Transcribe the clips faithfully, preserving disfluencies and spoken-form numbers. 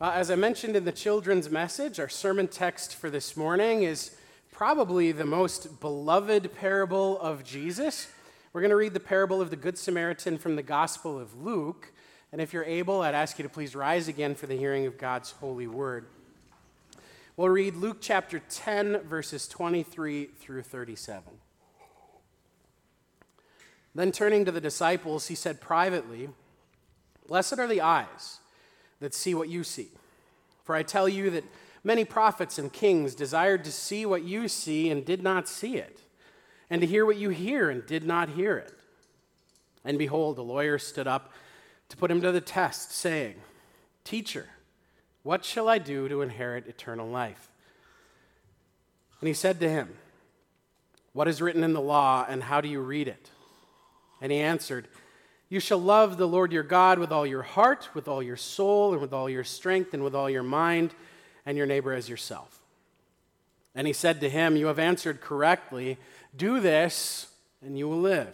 Uh, as I mentioned in the children's message, our sermon text for this morning is probably the most beloved parable of Jesus. We're going to read the parable of the Good Samaritan from the Gospel of Luke. And if you're able, I'd ask you to please rise again for the hearing of God's holy word. We'll read Luke chapter ten, verses twenty-three through thirty-seven. Then turning to the disciples, he said privately, "Blessed are the eyes that see what you see. For I tell you that many prophets and kings desired to see what you see and did not see it, and to hear what you hear and did not hear it. And behold, a lawyer stood up to put him to the test, saying, 'Teacher, what shall I do to inherit eternal life?' And he said to him, 'What is written in the law, and how do you read it?' And he answered, 'You shall love the Lord your God with all your heart, with all your soul, and with all your strength, and with all your mind, and your neighbor as yourself.' And he said to him, 'You have answered correctly. Do this, and you will live.'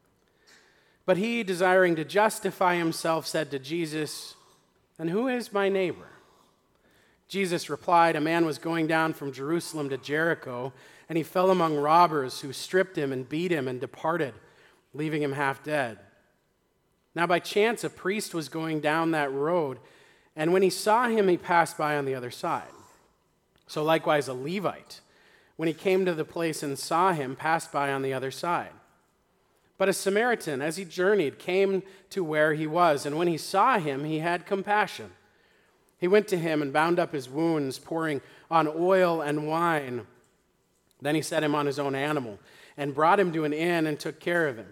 But he, desiring to justify himself, said to Jesus, 'And who is my neighbor?' Jesus replied, 'A man was going down from Jerusalem to Jericho, and he fell among robbers who stripped him and beat him and departed, leaving him half dead. Now by chance a priest was going down that road, and when he saw him, he passed by on the other side. So likewise a Levite, when he came to the place and saw him, passed by on the other side. But a Samaritan, as he journeyed, came to where he was, and when he saw him, he had compassion. He went to him and bound up his wounds, pouring on oil and wine. Then he set him on his own animal and brought him to an inn and took care of him.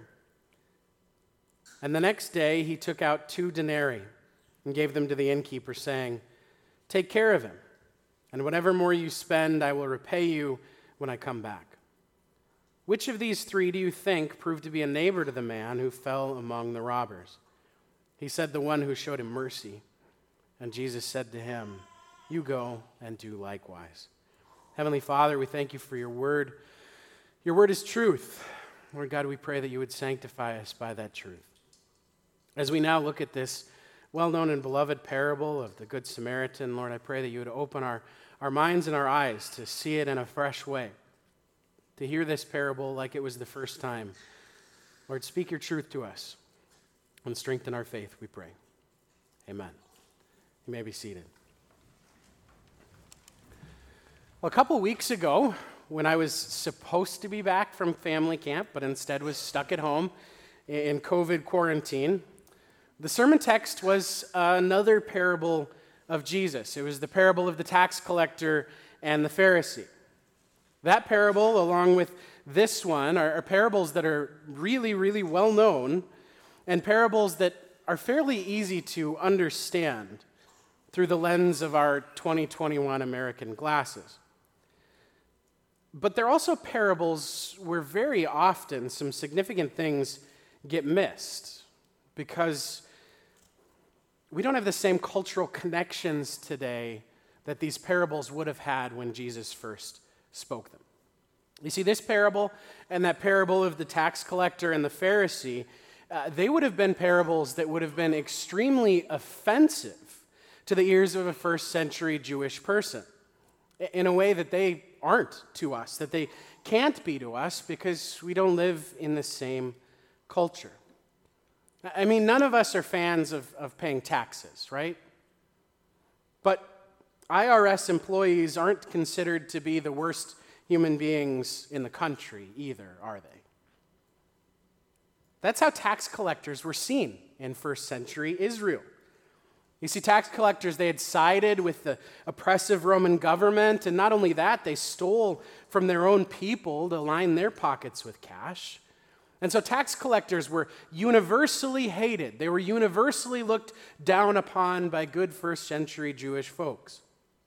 And the next day he took out two denarii and gave them to the innkeeper, saying, 'Take care of him, and whatever more you spend, I will repay you when I come back.' Which of these three do you think proved to be a neighbor to the man who fell among the robbers?" He said, "The one who showed him mercy." And Jesus said to him, "You go and do likewise." Heavenly Father, we thank you for your word. Your word is truth. Lord God, we pray that you would sanctify us by that truth. As we now look at this well-known and beloved parable of the Good Samaritan, Lord, I pray that you would open our, our minds and our eyes to see it in a fresh way, to hear this parable like it was the first time. Lord, speak your truth to us and strengthen our faith, we pray. Amen. You may be seated. Well, a couple weeks ago, when I was supposed to be back from family camp, but instead was stuck at home in COVID quarantine, the sermon text was another parable of Jesus. It was the parable of the tax collector and the Pharisee. That parable, along with this one, are, are parables that are really, really well known, and parables that are fairly easy to understand through the lens of our twenty twenty-one American glasses. But they're also parables where very often some significant things get missed because we don't have the same cultural connections today that these parables would have had when Jesus first spoke them. You see, this parable and that parable of the tax collector and the Pharisee, uh, they would have been parables that would have been extremely offensive to the ears of a first century Jewish person in a way that they aren't to us, that they can't be to us because we don't live in the same culture. I mean, none of us are fans of, of paying taxes, right? But I R S employees aren't considered to be the worst human beings in the country either, are they? That's how tax collectors were seen in first century Israel. You see, tax collectors, they had sided with the oppressive Roman government, and not only that, they stole from their own people to line their pockets with cash. And so tax collectors were universally hated. They were universally looked down upon by good first century Jewish folks.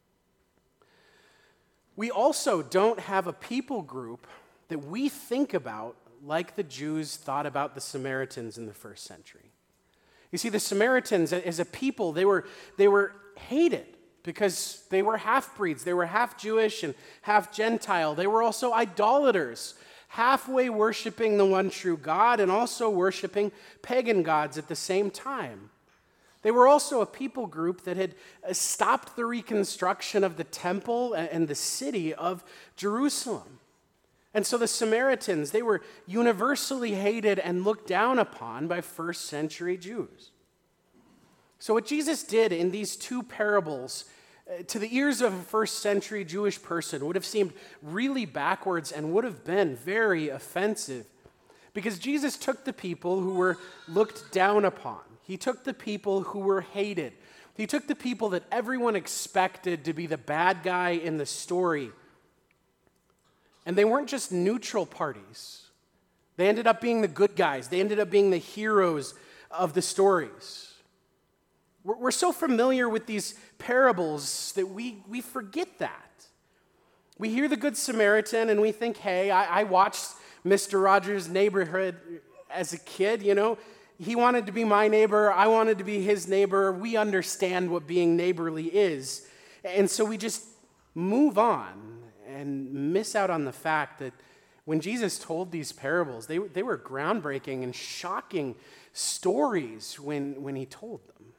We also don't have a people group that we think about like the Jews thought about the Samaritans in the first century. You see, the Samaritans as a people, they were, they were hated because they were half-breeds. They were half Jewish and half Gentile. They were also idolaters, halfway worshiping the one true God and also worshiping pagan gods at the same time. They were also a people group that had stopped the reconstruction of the temple and the city of Jerusalem. And so the Samaritans, they were universally hated and looked down upon by first century Jews. So what Jesus did in these two parables, uh, to the ears of a first century Jewish person, would have seemed really backwards and would have been very offensive. Because Jesus took the people who were looked down upon. He took the people who were hated. He took the people that everyone expected to be the bad guy in the story. And they weren't just neutral parties. They ended up being the good guys. They ended up being the heroes of the stories. We're, we're so familiar with these parables that we, we forget that. We hear the Good Samaritan and we think, hey, I, I watched Mister Rogers' Neighborhood as a kid, you know. He wanted to be my neighbor. I wanted to be his neighbor. We understand what being neighborly is. And so we just move on and miss out on the fact that when Jesus told these parables, they, they were groundbreaking and shocking stories when, when he told them.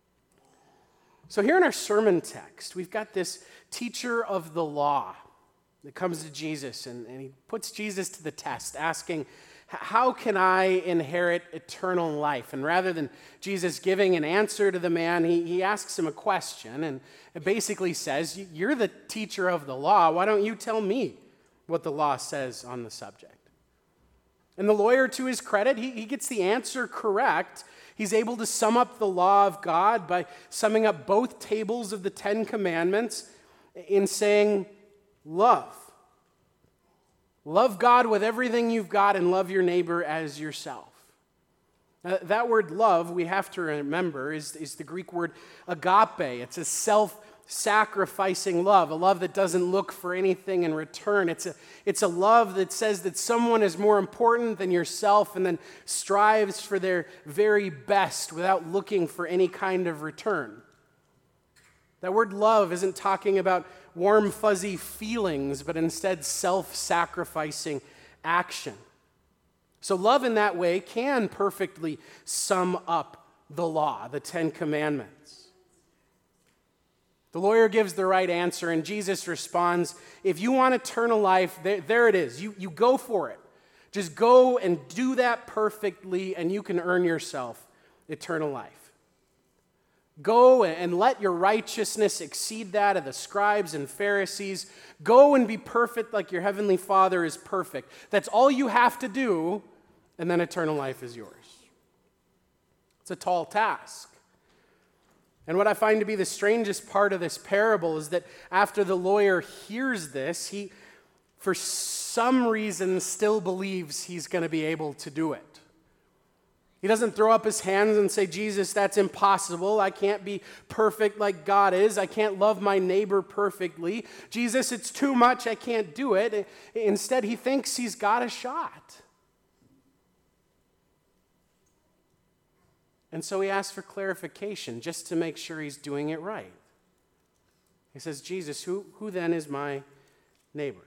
So here in our sermon text, we've got this teacher of the law that comes to Jesus, and, and he puts Jesus to the test, asking, how can I inherit eternal life? And rather than Jesus giving an answer to the man, he, he asks him a question, and it basically says, you're the teacher of the law. Why don't you tell me what the law says on the subject? And the lawyer, to his credit, he, he gets the answer correct. He's able to sum up the law of God by summing up both tables of the Ten Commandments in saying, love. Love God with everything you've got and love your neighbor as yourself. Now, that word love, we have to remember, is, is the Greek word agape. It's a self-sacrificing love, a love that doesn't look for anything in return. It's a, it's a love that says that someone is more important than yourself and then strives for their very best without looking for any kind of return. That word love isn't talking about warm, fuzzy feelings, but instead self-sacrificing action. So love in that way can perfectly sum up the law, the Ten Commandments. The lawyer gives the right answer, and Jesus responds, if you want eternal life, there, there it is. You, you go for it. Just go and do that perfectly, and you can earn yourself eternal life. Go and let your righteousness exceed that of the scribes and Pharisees. Go and be perfect like your heavenly Father is perfect. That's all you have to do, and then eternal life is yours. It's a tall task. And what I find to be the strangest part of this parable is that after the lawyer hears this, he, for some reason, still believes he's going to be able to do it. He doesn't throw up his hands and say, Jesus, that's impossible. I can't be perfect like God is. I can't love my neighbor perfectly. Jesus, it's too much. I can't do it. Instead, he thinks he's got a shot. And so he asks for clarification just to make sure he's doing it right. He says, Jesus, who, who then is my neighbor?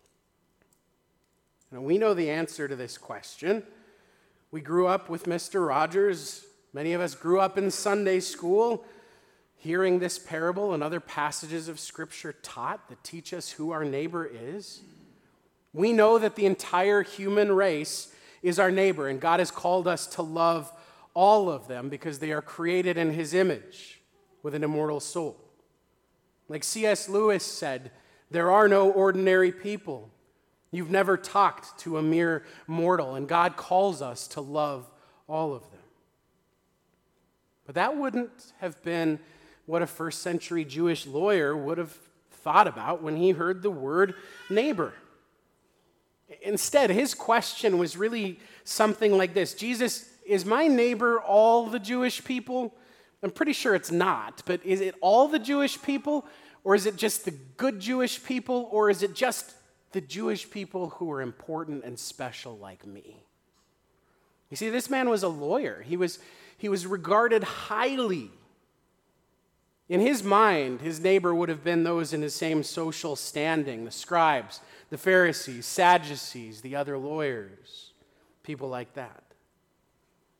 And we know the answer to this question. We grew up with Mister Rogers. Many of us grew up in Sunday school hearing this parable and other passages of Scripture taught that teach us who our neighbor is. We know that the entire human race is our neighbor, and God has called us to love all of them because they are created in his image with an immortal soul. Like C S Lewis said, there are no ordinary people. You've never talked to a mere mortal, and God calls us to love all of them. But that wouldn't have been what a first century Jewish lawyer would have thought about when he heard the word neighbor. Instead, his question was really something like this. Jesus, is my neighbor all the Jewish people? I'm pretty sure it's not, but is it all the Jewish people? Or is it just the good Jewish people? Or is it just the Jewish people who are important and special like me? You see, this man was a lawyer. He was, he was regarded highly. In his mind, his neighbor would have been those in his same social standing, the scribes, the Pharisees, Sadducees, the other lawyers, people like that.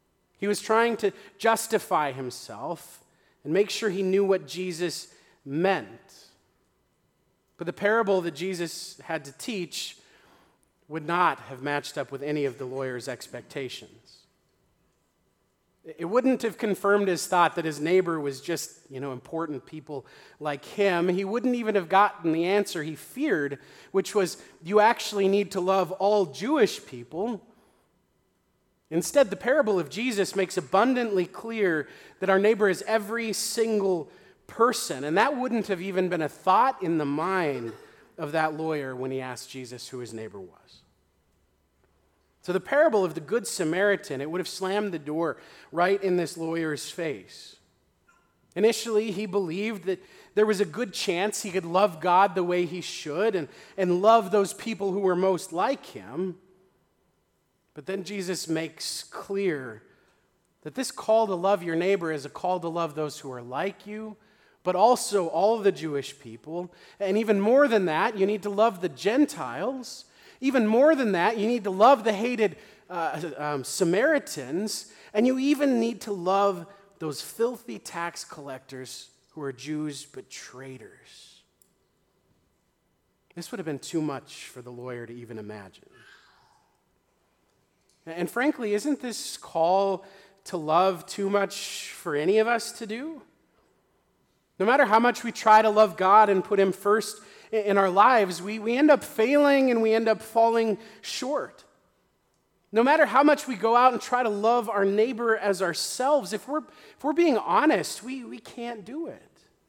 He was trying to justify himself and make sure he knew what Jesus meant. But the parable that Jesus had to teach would not have matched up with any of the lawyer's expectations. It wouldn't have confirmed his thought that his neighbor was just, you know, important people like him. He wouldn't even have gotten the answer he feared, which was, you actually need to love all Jewish people. Instead, the parable of Jesus makes abundantly clear that our neighbor is every single person, and that wouldn't have even been a thought in the mind of that lawyer when he asked Jesus who his neighbor was. So the parable of the Good Samaritan, it would have slammed the door right in this lawyer's face. Initially, he believed that there was a good chance he could love God the way he should and, and love those people who were most like him. But then Jesus makes clear that this call to love your neighbor is a call to love those who are like you, but also all the Jewish people. And even more than that, you need to love the Gentiles. Even more than that, you need to love the hated uh, um, Samaritans. And you even need to love those filthy tax collectors who are Jews but traitors. This would have been too much for the lawyer to even imagine. And frankly, isn't this call to love too much for any of us to do? No matter how much we try to love God and put him first in our lives, we, we end up failing and we end up falling short. No matter how much we go out and try to love our neighbor as ourselves, if we're, if we're being honest, we, we can't do it.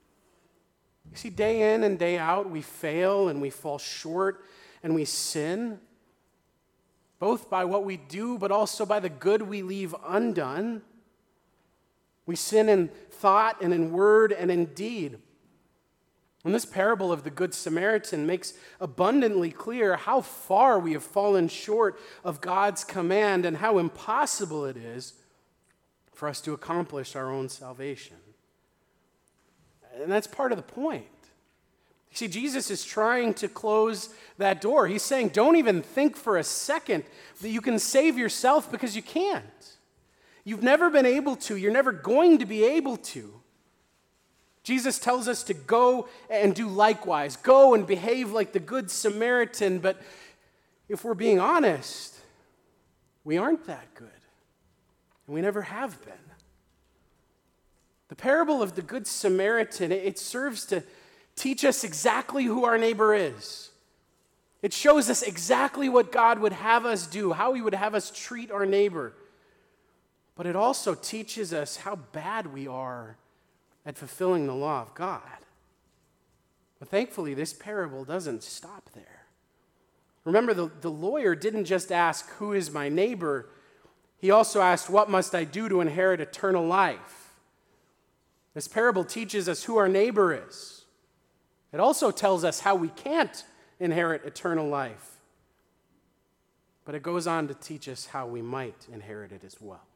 You see, day in and day out, we fail and we fall short and we sin, both by what we do, but also by the good we leave undone. We sin in thought and in word and in deed. And this parable of the Good Samaritan makes abundantly clear how far we have fallen short of God's command and how impossible it is for us to accomplish our own salvation. And that's part of the point. You see, Jesus is trying to close that door. He's saying, don't even think for a second that you can save yourself, because you can't. You've never been able to. You're never going to be able to. Jesus tells us to go and do likewise. Go and behave like the Good Samaritan. But if we're being honest, we aren't that good. And we never have been. The parable of the Good Samaritan, it serves to teach us exactly who our neighbor is. It shows us exactly what God would have us do, how he would have us treat our neighbor. But it also teaches us how bad we are at fulfilling the law of God. But thankfully, this parable doesn't stop there. Remember, the, the lawyer didn't just ask, who is my neighbor? He also asked, what must I do to inherit eternal life? This parable teaches us who our neighbor is. It also tells us how we can't inherit eternal life. But it goes on to teach us how we might inherit it as well.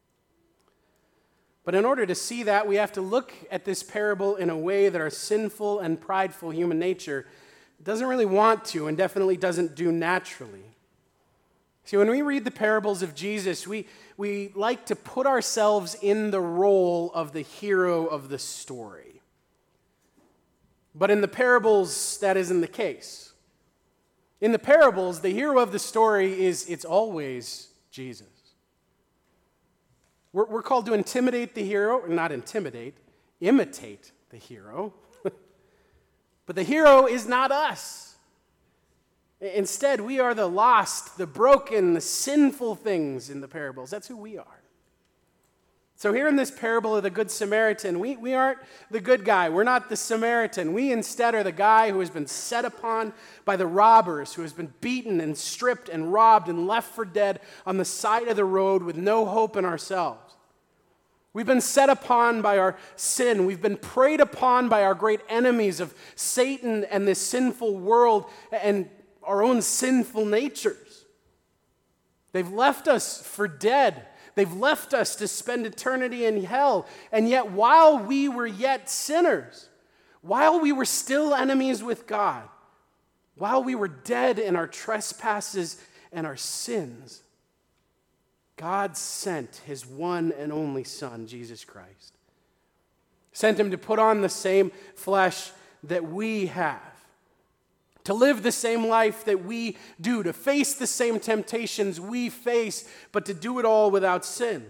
But in order to see that, we have to look at this parable in a way that our sinful and prideful human nature doesn't really want to and definitely doesn't do naturally. See, when we read the parables of Jesus, we, we like to put ourselves in the role of the hero of the story. But in the parables, that isn't the case. In the parables, the hero of the story is, it's always Jesus. We're, we're called to intimidate the hero, or not intimidate, imitate the hero. But the hero is not us. Instead, we are the lost, the broken, the sinful things in the parables. That's who we are. So here in this parable of the Good Samaritan, we, we aren't the good guy. We're not the Samaritan. We instead are the guy who has been set upon by the robbers, who has been beaten and stripped and robbed and left for dead on the side of the road with no hope in ourselves. We've been set upon by our sin. We've been preyed upon by our great enemies of Satan and this sinful world and our own sinful natures. They've left us for dead. They've left us to spend eternity in hell. And yet, while we were yet sinners, while we were still enemies with God, while we were dead in our trespasses and our sins, God sent his one and only Son, Jesus Christ. Sent him to put on the same flesh that we have, to live the same life that we do, to face the same temptations we face, but to do it all without sin.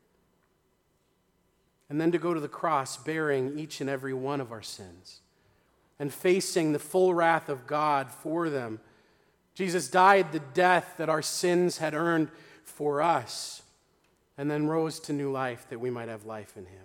And then to go to the cross bearing each and every one of our sins and facing the full wrath of God for them. Jesus died the death that our sins had earned for us and then rose to new life that we might have life in him.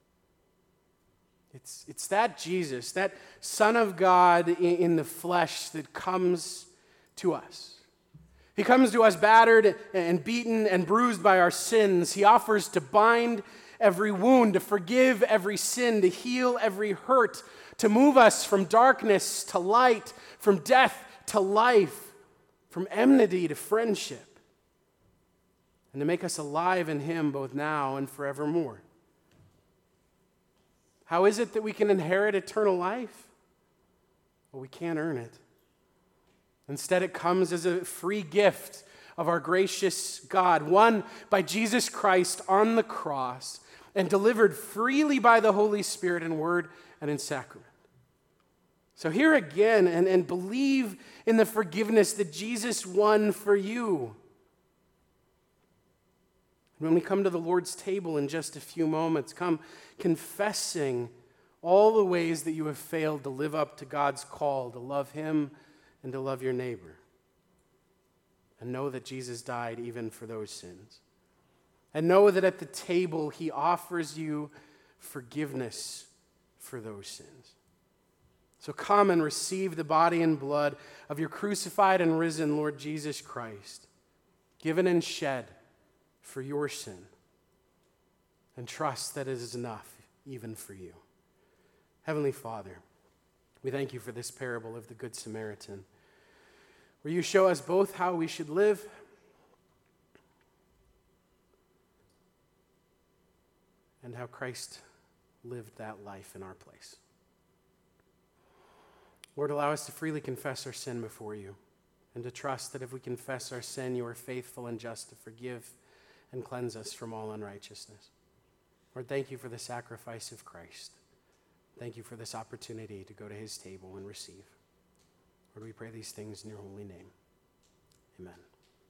It's, it's that Jesus, that Son of God in, in the flesh that comes to us. He comes to us battered and beaten and bruised by our sins. He offers to bind every wound, to forgive every sin, to heal every hurt, to move us from darkness to light, from death to life, from enmity to friendship, and to make us alive in him both now and forevermore. How is it that we can inherit eternal life? Well, we can't earn it. Instead, it comes as a free gift of our gracious God, won by Jesus Christ on the cross and delivered freely by the Holy Spirit in word and in sacrament. So hear again and, and believe in the forgiveness that Jesus won for you. When we come to the Lord's table in just a few moments, come confessing all the ways that you have failed to live up to God's call to love him and to love your neighbor. And know that Jesus died even for those sins. And know that at the table he offers you forgiveness for those sins. So come and receive the body and blood of your crucified and risen Lord Jesus Christ, given and shed for your sin, and trust that it is enough even for you. Heavenly Father, we thank you for this parable of the Good Samaritan, where you show us both how we should live and how Christ lived that life in our place. Lord, allow us to freely confess our sin before you and to trust that if we confess our sin, you are faithful and just to forgive and cleanse us from all unrighteousness. Lord, thank you for the sacrifice of Christ. Thank you for this opportunity to go to his table and receive. Lord, we pray these things in your holy name. Amen.